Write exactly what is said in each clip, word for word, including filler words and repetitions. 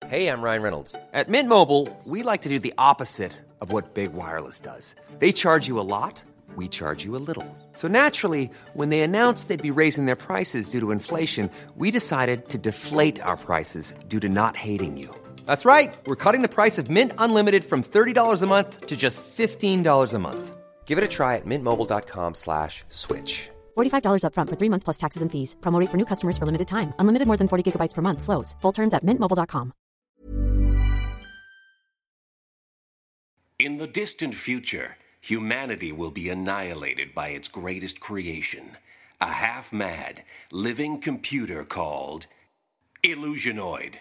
Hey, I'm Ryan Reynolds. At Mint Mobile, we like to do the opposite of what Big Wireless does. They charge you a lot, we charge you a little. So naturally, when they announced they'd be raising their prices due to inflation, we decided to deflate our prices due to not hating you. That's right. We're cutting the price of Mint Unlimited from thirty dollars a month to just fifteen dollars a month. Give it a try at mintmobile.com slash switch. forty-five dollars up front for three months plus taxes and fees. Promo rate for new customers for limited time. Unlimited more than forty gigabytes per month. Slows full terms at mint mobile dot com. In the distant future, humanity will be annihilated by its greatest creation, a half-mad, living computer called Illusionoid.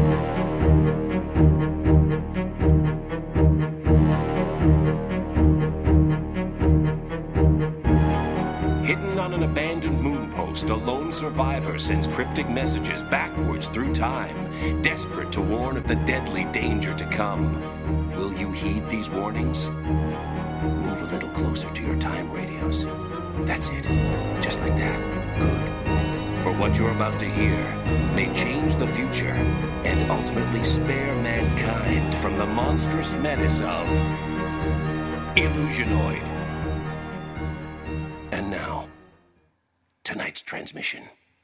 Hidden on an abandoned moon post, a lone survivor sends cryptic messages backwards through time, desperate to warn of the deadly danger to come. Will you heed these warnings? Move a little closer to your time radios. That's it. Just like that. Good. For what you're about to hear may change the future and ultimately spare mankind from the monstrous menace of Illusionoid. And now, tonight's transmission.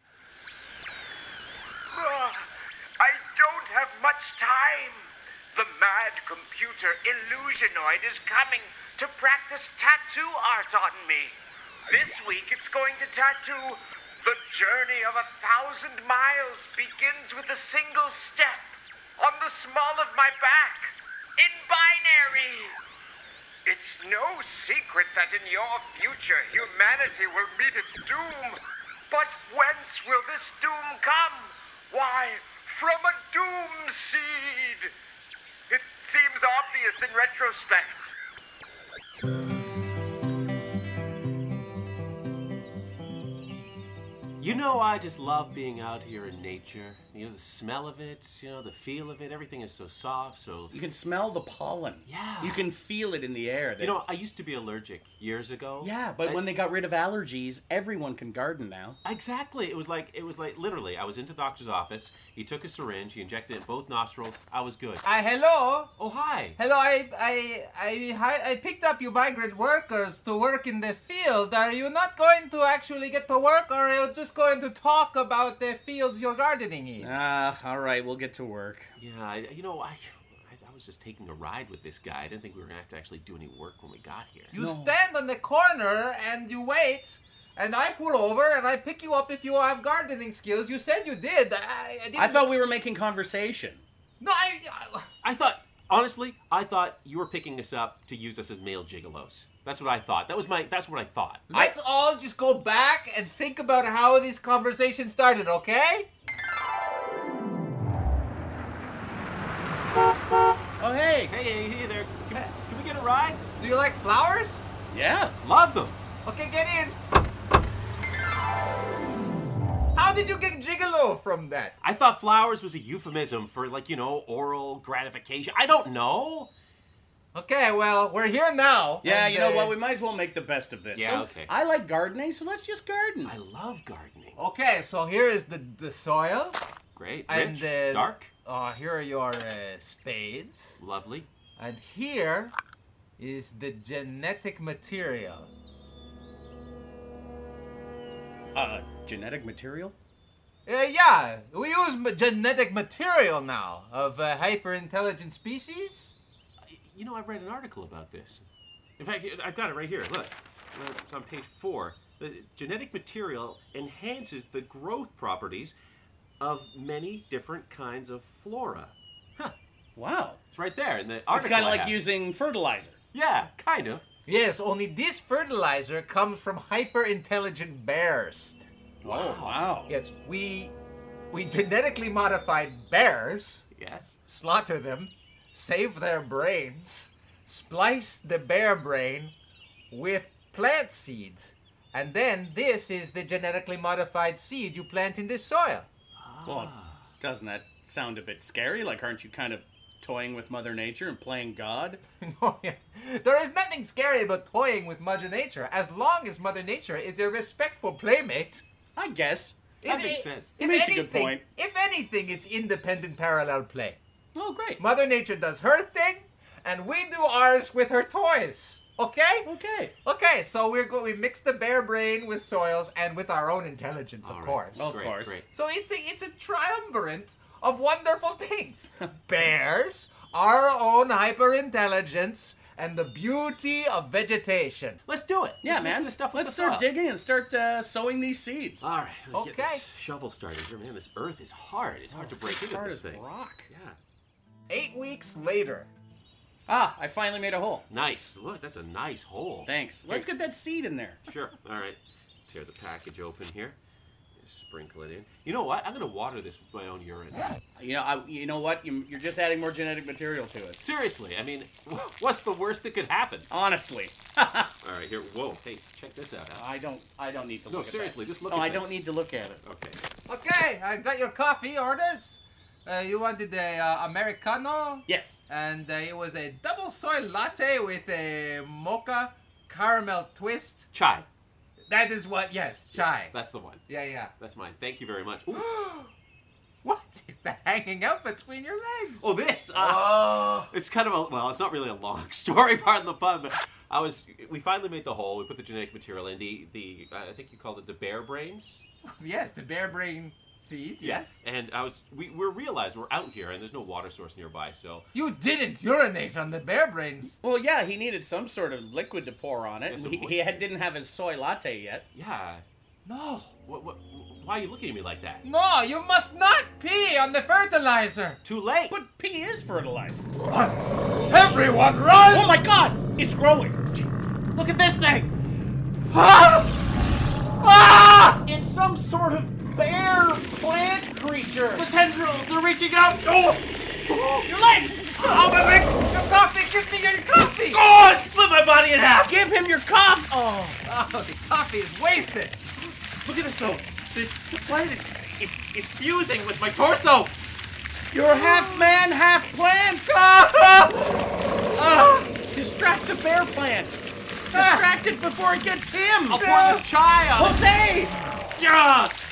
Uh, I don't have much time. The mad computer Illusionoid is coming to practice tattoo art on me. This week it's going to tattoo the journey of a thousand miles begins with a single step on the small of my back in binary. It's no secret that in your future humanity will meet its doom. But whence will this doom come? Why, from a doom seed. It seems obvious in retrospect. You know, I just love being out here in nature. You know, the smell of it, you know, the feel of it. Everything is so soft, so... You can smell the pollen. Yeah. You can feel it in the air. That... You know, I used to be allergic years ago. Yeah, but I... when they got rid of allergies, everyone can garden now. Exactly. It was like, it was like, literally, I was in the doctor's office. He took a syringe. He injected it in both nostrils. I was good. Uh, hello? Oh, hi. Hello, I, I, I, I picked up you migrant workers to work in the field. Are you not going to actually get to work, or are you just going to talk about the fields you're gardening in? Ah, uh, all right, we'll get to work. Yeah, I, you know, I, I, I was just taking a ride with this guy. I didn't think we were going to have to actually do any work when we got here. You no. stand on the corner and you wait, and I pull over and I pick you up if you have gardening skills. You said you did. I, I, didn't... I thought we were making conversation. No, I, I... I thought, honestly, I thought you were picking us up to use us as male gigolos. That's what I thought. That was my, that's what I thought. Let's I... all just go back and think about how this conversation started, okay? Oh, hey. Hey, hey, hey there. Can, hey. can we get a ride? Do you like flowers? Yeah. Love them. Okay, get in. How did you get gigolo from that? I thought flowers was a euphemism for, like, you know, oral gratification. I don't know. Okay, well, we're here now. Yeah, and, you know uh, what? We might as well make the best of this. Yeah, so, okay. I like gardening, so let's just garden. I love gardening. Okay, so here is the, the soil. Great. And, Rich, uh, dark. Uh, here are your uh, spades. Lovely. And here is the genetic material. Uh, genetic material? Uh, yeah, we use ma- genetic material now of uh, hyper-intelligent species. You know, I read an article about this. In fact, I've got it right here. Look, it's on page four. The genetic material enhances the growth properties of many different kinds of flora. Huh. Wow. It's right there in the article. It's kind of I like have. using fertilizer. Yeah, kind of. Yes, only this fertilizer comes from hyper-intelligent bears. Wow. Oh, wow. Yes, we we genetically modified bears. Yes. Slaughter them, save their brains, splice the bear brain with plant seeds. And then this is the genetically modified seed you plant in this soil. Well, doesn't that sound a bit scary? Like, aren't you kind of toying with Mother Nature and playing God? No, yeah. There is nothing scary about toying with Mother Nature, as long as Mother Nature is a respectful playmate. I guess. That If- makes sense. It makes a good anything- point. If anything, it's independent parallel play. Oh, great. Mother Nature does her thing, and we do ours with her toys. Okay? Okay. Okay, so we're go- we mix the bear brain with Soils and with our own intelligence, of All right. course. Of Great, course. great. So it's a, it's a triumvirate of wonderful things. Bears, our own hyper-intelligence, and the beauty of vegetation. Let's do it. Yeah, Let's mix man. this stuff with Let's the start soil. digging and start uh, sowing these seeds. All right. let's Get Okay. this shovel started here, man. This earth is hard. It's hard to break into Hard this as thing. rock. Yeah. Eight weeks later. Ah, I finally made a hole. Nice. Look, that's a nice hole. Thanks. Let's Here. get that seed in there. Sure. All right. Tear the package open here. Sprinkle it in. You know what? I'm gonna water this with my own urine. You know, I, you know what? You, you're just adding more genetic material to it. Seriously. I mean, what's the worst that could happen? Honestly. All right. Here. Whoa. Hey, check this out. Huh? I don't. I don't need to No, look. seriously, at that. just look No, at I this. don't need to look at it. Okay. Okay, I got your coffee orders. Uh, you wanted a uh, Americano, Yes. and uh, it was a double soy latte with a mocha caramel twist. Chai. That is what, yes, chai. That's the one. Yeah, yeah. That's mine. Thank you very much. Ooh. What is that hanging out between your legs? Oh, this. Uh, Oh. It's kind of a well. It's not really a long story, pardon the pun. But I was. We finally made the hole. We put the genetic material in. The the. Uh, I think you called it the bear brains. Yes, the bear brain seed, yes. And I was. We we realized we're out here and there's no water source nearby. So You didn't urinate on the bear brains. Well, yeah, he needed some sort of liquid to pour on it. Yeah, and some he he moisture. had, didn't have his soy latte yet. yeah. No. What what? Why are you looking at me like that? No, you must not pee on the fertilizer. Too late. But pee is fertilizer. Everyone run! Oh my God! It's growing. Look at this thing. Ah! Ah! It's some sort of bear plant creature. The tendrils. They're reaching out. Oh. Your legs! Oh, my legs! Your coffee! Give me your coffee! Oh! I split my body in half. Give him your cough. Oh. Oh, the coffee is wasted. Look at this though. The, the plant. It's, it's it's fusing with my torso. You're half man, half plant. Ah! Distract the bear plant. Distract it before it gets him. I'll pour this chai on it. Jose! Just.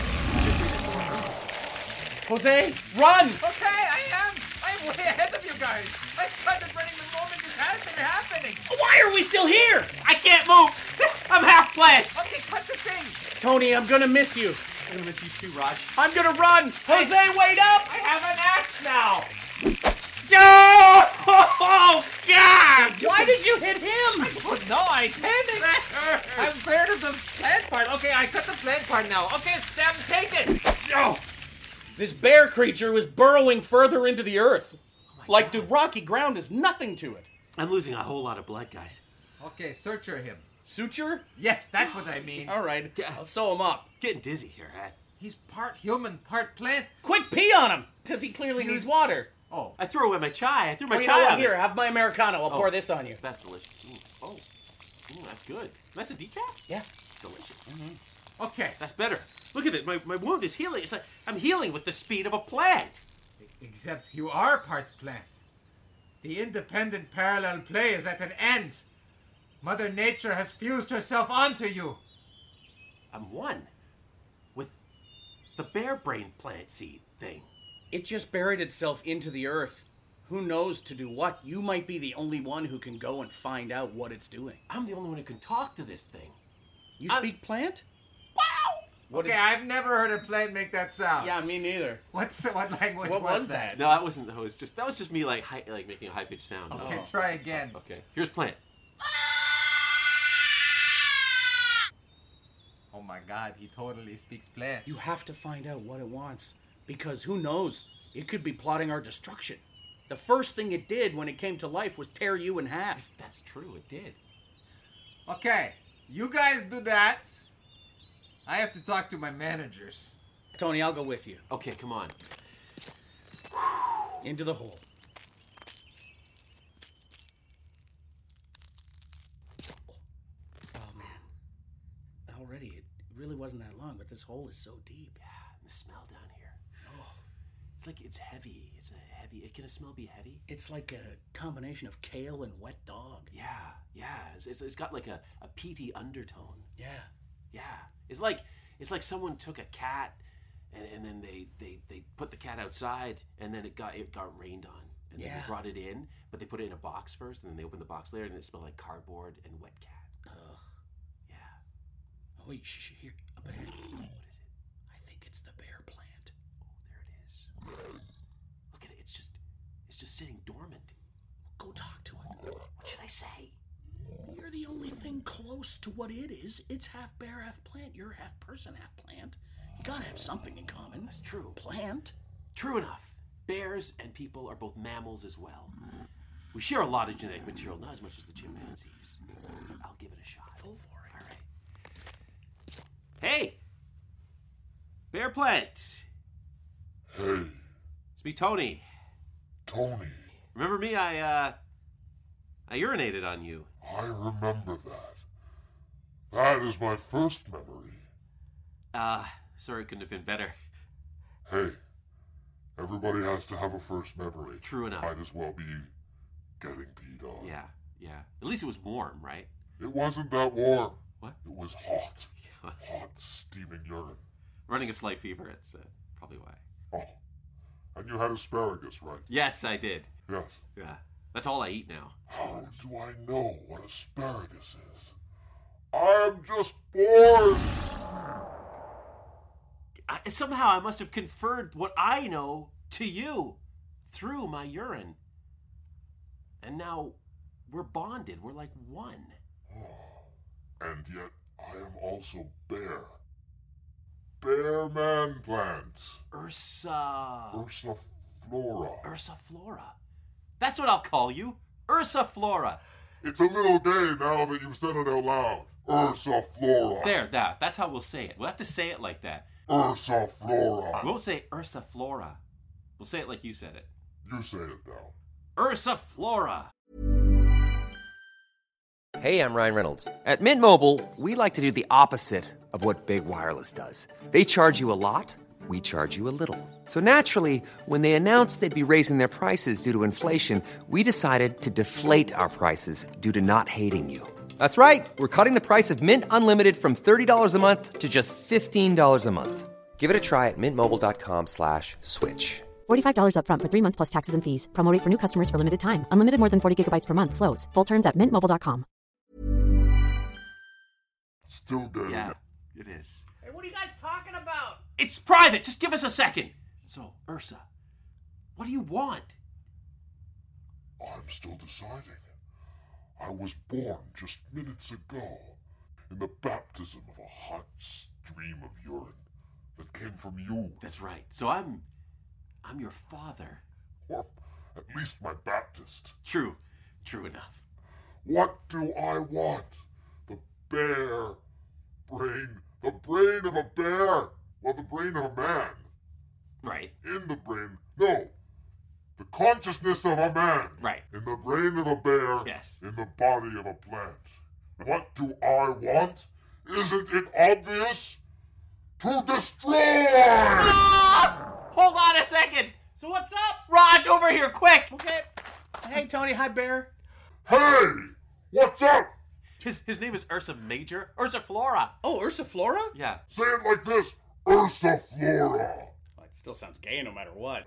Jose, run! Okay, I am. I'm way ahead of you guys. I started running the moment this has been happening. Why are we still here? I can't move. I'm half plant. Okay, cut the thing. Tony, I'm gonna miss you. I'm gonna miss you too, Raj. I'm gonna run. Jose, wait up! I have an axe now. No! Oh God! Why did you hit him? Oh, no, I panicked. I'm afraid of the plant part. Okay, I cut the plant part now. Okay, Stem, take it. No! This bear creature was burrowing further into the earth. Oh Like the rocky ground is nothing to it. I'm losing a whole lot of blood, guys. Okay, searcher him. Suture? Yes, that's what I mean. All right, I'll sew him up. Getting dizzy here, huh? He's part human, part plant. Quick, pee on him, because he clearly needs water. Oh, I threw away my chai. I threw my Oh, you chai know what? on Here, it. have my Americano. I'll Oh. pour this on you. That's delicious. Mm. Oh. Ooh, that's good. That's a decaf? Yeah. Delicious. okay. That's better. Look at it. My, my wound is healing. It's like I'm healing with the speed of a plant. Except you are part plant. The independent parallel play is at an end. Mother Nature has fused herself onto you. I'm one with the bear brain plant seed thing. It just buried itself into the earth. Who knows to do what? You might be the only one who can go and find out what it's doing. I'm the only one who can talk to this thing. You I'm- speak plant? Wow! What Okay, is- I've never heard a plant make that sound. Yeah, me neither. What's what language What was, was that? No, that wasn't. That was just that was just me like high, like making a high pitched sound. Okay, Oh. try again. Okay. Here's plant. Oh my God, he totally speaks plants. You have to find out what it wants. Because who knows? It could be plotting our destruction. The first thing it did when it came to life was tear you in half. That's true. It did. Okay, you guys do that. I have to talk to my managers. Tony, I'll go with you. Okay, come on. Into the hole. Oh, man. Already, it really wasn't that long, but this hole is so deep. Yeah, and the smell down here. Oh, it's like it's heavy. It's a heavy. Can a smell be heavy? It's like a combination of kale and wet dog. Yeah, yeah. It's, it's, it's got like a, a peaty undertone. Yeah. Yeah, it's like it's like someone took a cat and, and then they, they, they put the cat outside, and then it got it got rained on. And then Yeah. they brought it in, but they put it in a box first, and then they opened the box later, and it smelled like cardboard and wet cat. Ugh. Yeah. Oh, wait, shh, shh, here, up ahead. What is it? I think it's the bear plant. Oh, there it is. Look at it. It's just, it's just sitting dormant. Go talk to it. What should I say? You're the only thing close to what it is. It's half bear, half plant. You're half person, half plant. You gotta have something in common. That's true. Plant. True enough. Bears and people are both mammals as well. We share a lot of genetic material, not as much as the chimpanzees. But I'll give it a shot. Go for it. All right. Hey! Bear plant! Hey, It's me, Tony. Tony, Remember me? I, uh... I urinated on you. I remember that. That is my first memory. Uh, sorry it couldn't have been better. Hey, everybody has to have a first memory. True enough. Might as well be getting peed on. Yeah, yeah. At least it was warm, right? It wasn't that warm. What? It was hot. Hot, steaming urine. Running a slight fever, it's uh, probably why. Oh, and you had asparagus, right? Yes, I did. Yes. Yeah. That's all I eat now. How do I know what asparagus is? I'm just bored. I, somehow I must have conferred what I know to you through my urine. And now we're bonded. We're like one. And yet I am also bear. Bear man plant. Ursa. Ursa flora. Ursa Flora. That's what I'll call you. Ursa Flora. It's a little gay now that you've said it out loud. Ursa flora. There, that. That's how we'll say it. We'll have to say it like that. Ursa flora. We won't say Ursa Flora. We'll say it like you said it. You say it now. Ursa Flora. Hey, I'm Ryan Reynolds. At Mint Mobile, we like to do the opposite of what Big Wireless does. They charge you a lot, we charge you a little. So naturally, when they announced they'd be raising their prices due to inflation, we decided to deflate our prices due to not hating you. That's right. We're cutting the price of Mint Unlimited from thirty dollars a month to just fifteen dollars a month. Give it a try at mintmobile.com slash switch. forty-five dollars up front for three months plus taxes and fees. Promo rate for new customers for limited time. Unlimited more than forty gigabytes per month. Slows full terms at mint mobile dot com. Still gay. Yeah, it is. Hey, what are you guys talking about? It's private. Just give us a second. So, Ursa, what do you want? I'm still deciding. I was born just minutes ago in the baptism of a hot stream of urine that came from you. That's right. So I'm, I'm your father. Or at least my Baptist. True. True enough. What do I want? The bear brain. The brain of a bear. Well, the brain of a man. Right. In the brain. No. The consciousness of a man. Right. In the brain of a bear. Yes. In the body of a plant. What do I want? Isn't it obvious? To destroy! Ah! Hold on a second. So what's up? Raj, over here, quick. Okay. Hey, Tony. Hi, Bear. Hey! What's up? His his name is Ursa Major. Ursa Flora. Oh, Ursa Flora? Yeah. Say it like this. Ursa flora. Well, it still sounds gay no matter what.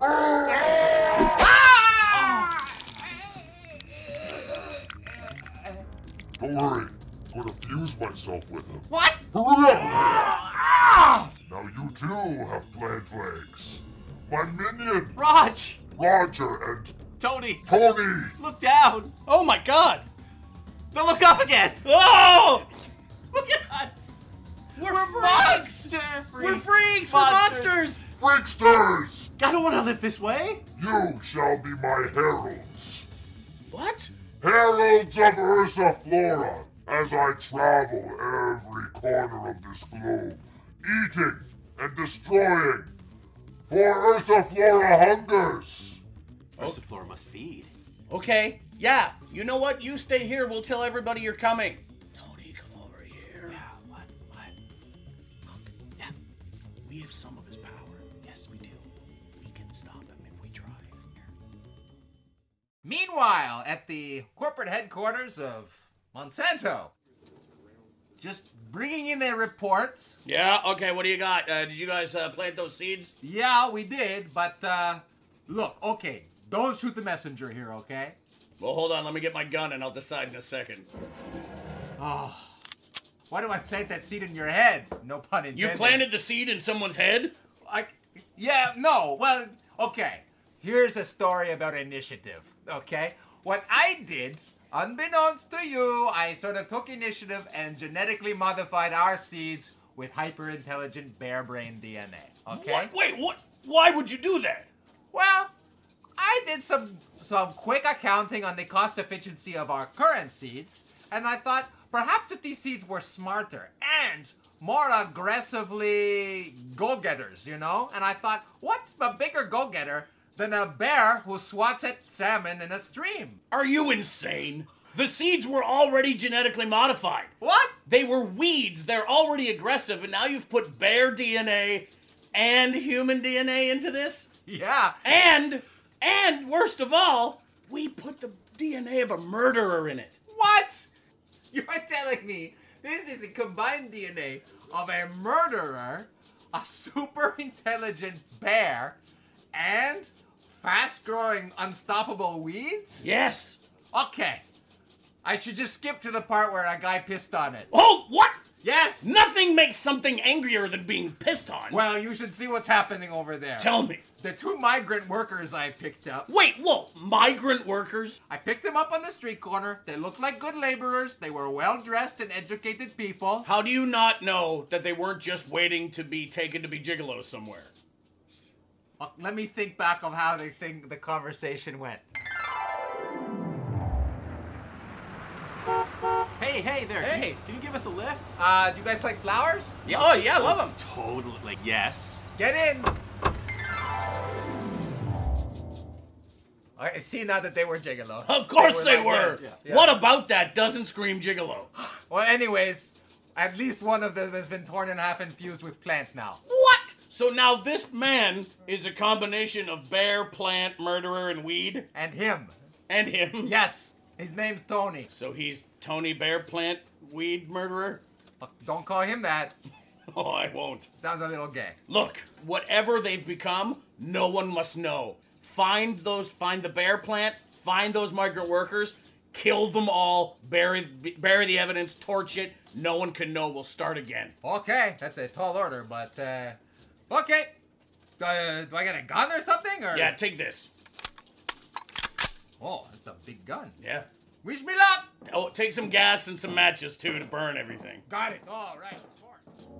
Don't worry. I'm going to fuse myself with him. What? Hurry up! Now you too have plant legs. My minions. Raj. Roger and Tony. Tony. Look down. Oh my God! Now look up again. Oh! Look at us. We're, We're freaks! monster freaks. We're freaks! We're monsters! Freaksters! I don't want to live this way. You shall be my heralds. What? Heralds of Ursa Flora, as I travel every corner of this globe, eating and destroying, for Ursa Flora hungers. Ursa Flora must feed. Okay, yeah. You know what? You stay here. We'll tell everybody you're coming. Tony, come over here. Yeah, what? What? Look, Yeah. we have some of his power. Yes, we do. We can stop him if we try. Meanwhile, at the corporate headquarters of Monsanto, just bringing in a report. Yeah, okay, what do you got? Uh, did you guys uh, plant those seeds? Yeah, we did, but, uh, look, okay, don't shoot the messenger here, okay? Well, hold on, let me get my gun and I'll decide in a second. Oh, why do I plant that seed in your head? No pun intended. You planted the seed in someone's head? I, yeah, no, well, okay. Here's a story about initiative, okay? What I did, unbeknownst to you, I sort of took initiative and genetically modified our seeds with hyper-intelligent bear brain D N A, okay? What? Wait, what? Why would you do that? Well, I did some some quick accounting on the cost efficiency of our current seeds, and I thought perhaps if these seeds were smarter and more aggressively go-getters, you know? And I thought, what's a bigger go-getter than a bear who swats at salmon in a stream? Are you insane? The seeds were already genetically modified. What? They were weeds. They're already aggressive, and now you've put bear D N A and human D N A into this? Yeah. And, and worst of all, we put the D N A of a murderer in it. What? You're telling me this is a combined D N A of a murderer, a super intelligent bear, and fast-growing, unstoppable weeds? Yes. Okay. I should just skip to the part where a guy pissed on it. Oh, what? Yes! Nothing makes something angrier than being pissed on. Well, you should see what's happening over there. Tell me. The two migrant workers I picked up. Wait, whoa, migrant workers? I picked them up on the street corner. They looked like good laborers. They were well-dressed and educated people. How do you not know that they weren't just waiting to be taken to be gigolos somewhere? Uh, let me think back of how they think the conversation went. Hey, hey there. Can Hey. you, can you give us a lift? Uh, do you guys like flowers? Yeah, oh, yeah, I love them. Totally. Like, yes. Get in! I see now that they were gigolo. Of course they like were. this. Yeah. What about that doesn't scream gigolo? Well, anyways, at least one of them has been torn in half and fused with plant now. What? So now this man is a combination of bear, plant, murderer, and weed? And him. And him? Yes, his name's Tony. So he's Tony Bear, plant, weed, murderer? Look, don't call him that. Oh, I won't. Sounds a little gay. Look, whatever they've become, no one must know. Find those, find the bear plant, find those migrant workers, kill them all, bury, bury the evidence, torch it. No one can know. We'll start again. Okay, that's a tall order, but, uh, okay. Uh, do I get a gun or something, or? Yeah, take this. Oh, that's a big gun. Yeah. Wish me luck! Oh, take some gas and some matches, too, to burn everything. Got it. All right, of course.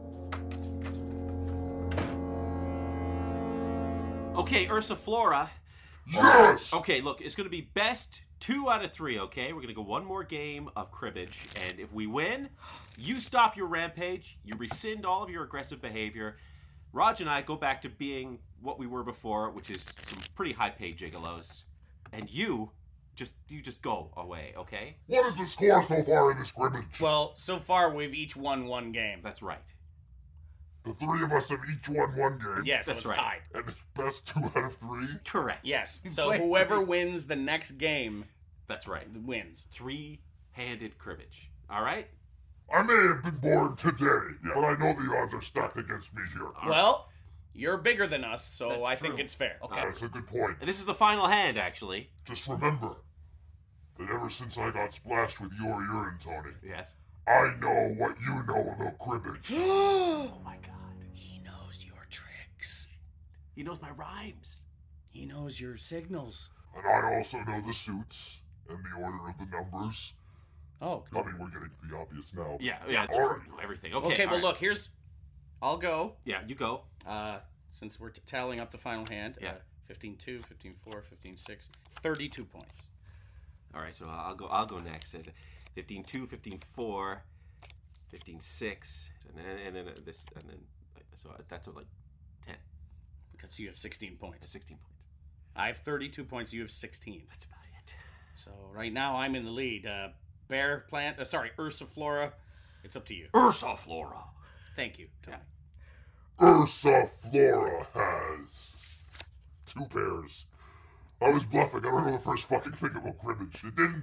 Okay, Ursa Flora. Yes! Okay, look, it's going to be best two out of three, okay? We're going to go one more game of cribbage, and if we win, you stop your rampage, you rescind all of your aggressive behavior. Raj and I go back to being what we were before, which is some pretty high-paid gigolos. And you just you just go away, okay? What is the score so far in this cribbage? Well, so far we've each won one game. That's right. The three of us have each won one game. Yes, That's so it's right. tied. And it's best two out of three. Correct. Yes. So played whoever three. wins the next game That's right. wins. Three-handed cribbage. All right? I may have been born today, but I know the odds are stacked against me here. Well, you're bigger than us, so That's I think true. it's fair. Okay. That's a good point. And this is the final hand, actually. Just remember that ever since I got splashed with your urine, Tony, Yes. I know what you know about cribbage. Oh, my God. He knows your tricks. He knows my rhymes. He knows your signals. And I also know the suits and the order of the numbers. Oh, I mean, we're getting to the obvious now. Yeah, yeah, that's All true. right. You know everything. Okay, okay, all well, right. look, here's... I'll go, Yeah, you go. uh, since we're t- tallying up the final hand. Yeah. Uh, fifteen two, fifteen four, fifteen six, thirty-two points. All right, so I'll go. I'll go next. fifteen two, fifteen four, fifteen six, and then and then uh, this, and then so that's uh, like ten. Because you have sixteen points. sixteen points. I have thirty-two points, you have sixteen. That's about it. So right now I'm in the lead. Uh, Bear Plant, uh, sorry, Ursa Flora, it's up to you. Ursa Flora. Thank you, Tony. Ursa Flora has two pairs. I was bluffing. I don't know the first fucking thing about cribbage. It didn't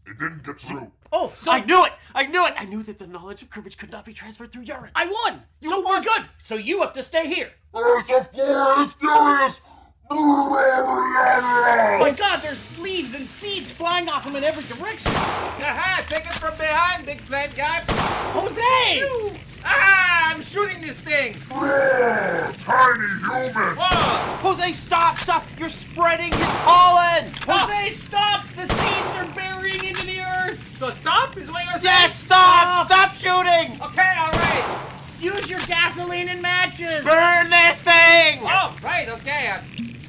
It didn't get through. Oh, so I knew it! I knew it! I knew that the knowledge of cribbage could not be transferred through urine. I won. So we're good. So you have to stay here. Ursa Flora is furious! My God, there's leaves and seeds flying off him in every direction. Aha! Take it from behind, big plant guy! Jose! Ah! I'm shooting this thing! Oh, tiny human! Oh! Jose, stop! Stop! You're spreading his pollen! Jose, stop! The seeds are burying into the earth. So stop is what you're saying? Yes, stop! Stop shooting! Okay, alright! Use your gasoline and matches. Burn this thing! Oh, right, okay. Uh,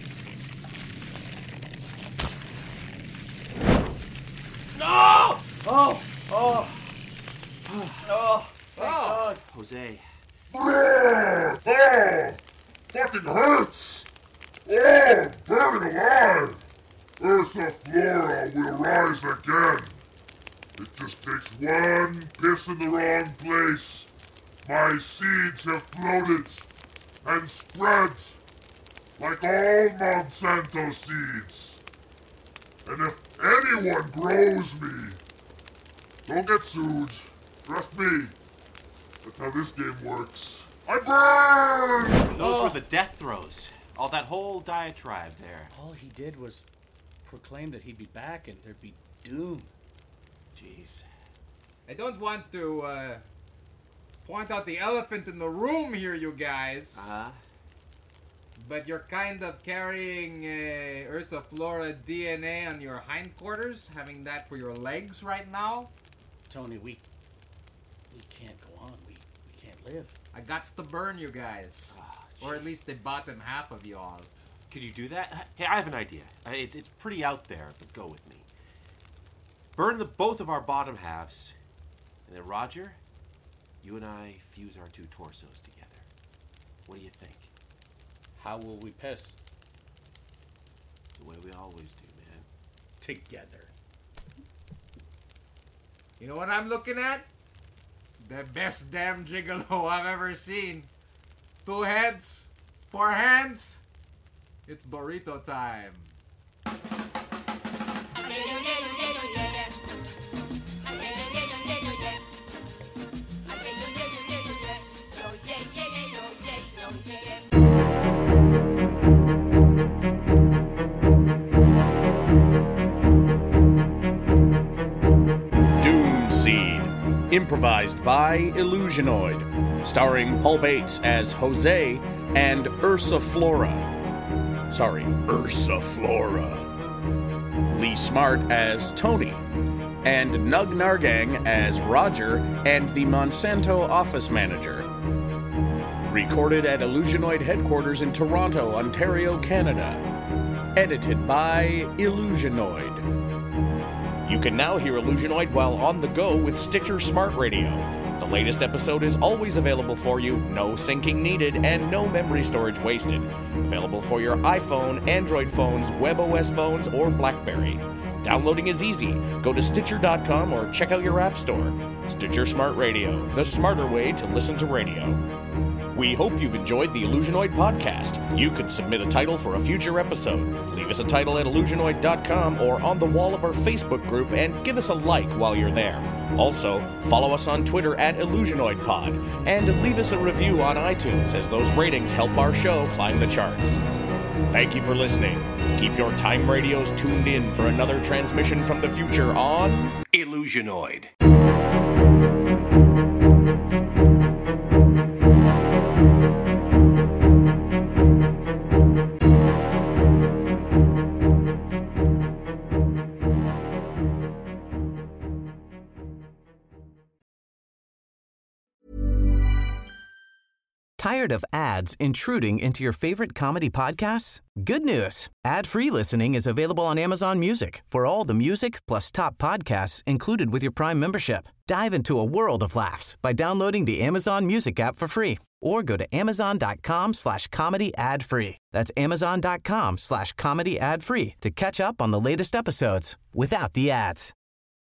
No! Oh! Oh! Oh! oh! Jose. Oh, fucking hurts! Oh, burning alive! Ursa Flora will rise again. It just takes one piss in the wrong place. My seeds have floated and spread like all Monsanto seeds. And if anyone grows me, don't get sued. Trust me. That's how this game works. I burn! Those were the death throes. All that whole diatribe there. All he did was proclaim that he'd be back and there'd be doom. Jeez. I don't want to, uh, point out the elephant in the room here, you guys. Uh-huh. But you're kind of carrying uh, Ursa Flora D N A on your hindquarters, having that for your legs right now. Tony, we we can't go on. We we can't live. I got to burn you guys. Oh, Or at least the bottom half of y'all. Could you do that? Hey, I have an idea. Uh, It's it's pretty out there, but go with me. Burn the both of our bottom halves, and then Roger, you and I fuse our two torsos together. What do you think? How will we piss? The way we always do, man. Together. You know what I'm looking at? The best damn gigolo I've ever seen. Two heads, four hands. It's burrito time. Doom Seed, improvised by Illusionoid, starring Paul Bates as Jose and Ursa Flora. Sorry, Ursa Flora. Lee Smart as Tony, and Nug Nargang as Roger and the Monsanto office manager. Recorded at Illusionoid headquarters in Toronto, Ontario, Canada. Edited by Illusionoid. You can now hear Illusionoid while on the go with Stitcher Smart Radio. The latest episode is always available for you, no syncing needed, and no memory storage wasted. Available for your iPhone, Android phones, WebOS phones, or BlackBerry. Downloading is easy. Go to Stitcher dot com or check out your app store. Stitcher Smart Radio, the smarter way to listen to radio. We hope you've enjoyed the Illusionoid podcast. You can submit a title for a future episode. Leave us a title at Illusionoid dot com or on the wall of our Facebook group and give us a like while you're there. Also, follow us on Twitter at IllusionoidPod and leave us a review on iTunes as those ratings help our show climb the charts. Thank you for listening. Keep your time radios tuned in for another transmission from the future on Illusionoid. Tired of ads intruding into your favorite comedy podcasts? Good news. Ad-free listening is available on Amazon Music for all the music plus top podcasts included with your Prime membership. Dive into a world of laughs by downloading the Amazon Music app for free or go to amazon.com slash comedy ad free. That's amazon.com slash comedy ad free to catch up on the latest episodes without the ads.